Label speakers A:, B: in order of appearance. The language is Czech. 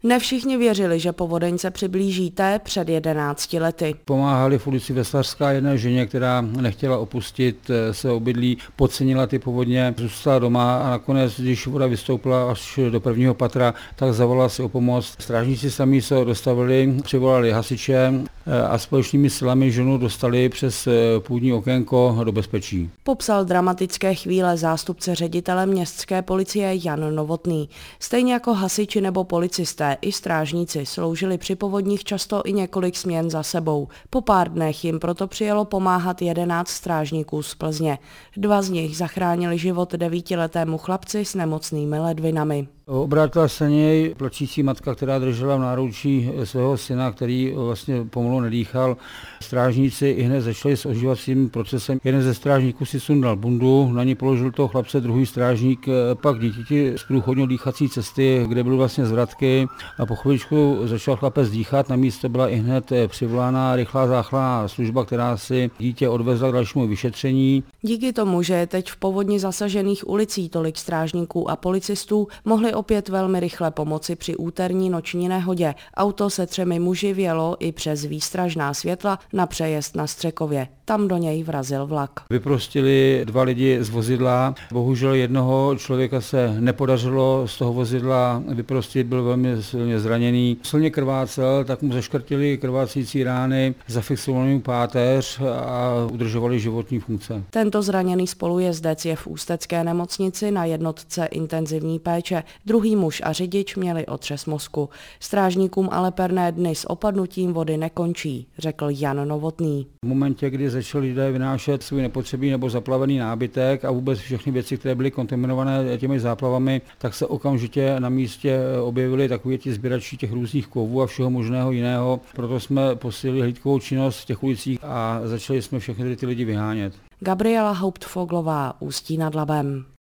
A: Ne všichni věřili, že povodeň se přiblíží té před 11 lety.
B: Pomáhali v ulici Veslařská jedné ženě, která nechtěla opustit své obydlí, podcenila ty povodně, zůstala doma a nakonec, když voda vystoupila až do prvního patra, tak zavolala si o pomoc. Strážníci sami se dostavili, přivolali hasiče a společnými silami ženu dostali přes půdní okénko do bezpečí.
A: Popsal dramatické chvíle zástupce ředitele městské policie Jan Novotný. Stejně jako hasiči nebo policisté, i strážníci sloužili při povodních často i několik směn za sebou. Po pár dnech jim proto přijelo pomáhat 11 strážníků z Plzně. 2 z nich zachránili život 9letému chlapci s nemocnými ledvinami.
B: Obrátila se něj plačící matka, která držela v náručí svého syna, který vlastně pomalu nedýchal. Strážníci ihned začali s oživovacím procesem. Jeden ze strážníků si sundal bundu, na ní položil toho chlapce, druhý strážník pak dítěti zprůchodnil dýchací cesty, kde byly vlastně zvratky a po chviličku začal chlapec dýchat. Na místě byla ihned přivolána rychlá záchranná služba, která si dítě odvezla k dalšímu vyšetření.
A: Díky tomu, že je teď v povodni zasažených ulicí tolik strážníků a policistů, mohli opět velmi rychle pomoci při úterní noční nehodě. Auto se 3 muži vjelo i přes výstražná světla na přejezd na Střekově. Tam do něj vrazil vlak.
B: Vyprostili 2 lidi z vozidla. Bohužel jednoho člověka se nepodařilo z toho vozidla vyprostit, byl velmi silně zraněný. Silně krvácel, tak mu zaškrtili krvácící rány, zafixovali mu páteř a udržovali životní funkce.
A: Tento zraněný spolujezdec je v ústecké nemocnici na jednotce intenzivní péče. Druhý muž a řidič měli otřes mozku. Strážníkům ale perné dny s opadnutím vody nekončí, řekl Jan Novotný.
B: V momentě, kdy začali lidé vynášet svůj nepotřebný nebo zaplavený nábytek a vůbec všechny věci, které byly kontaminované těmi záplavami, tak se okamžitě na místě objevili takoví ti sběrači těch různých kovů a všeho možného jiného. Proto jsme posílili hlídkovou činnost v těch ulicích a začali jsme všechny ty lidi vyhánět.
A: Gabriela Hauptfoglová, Ústí nad Labem.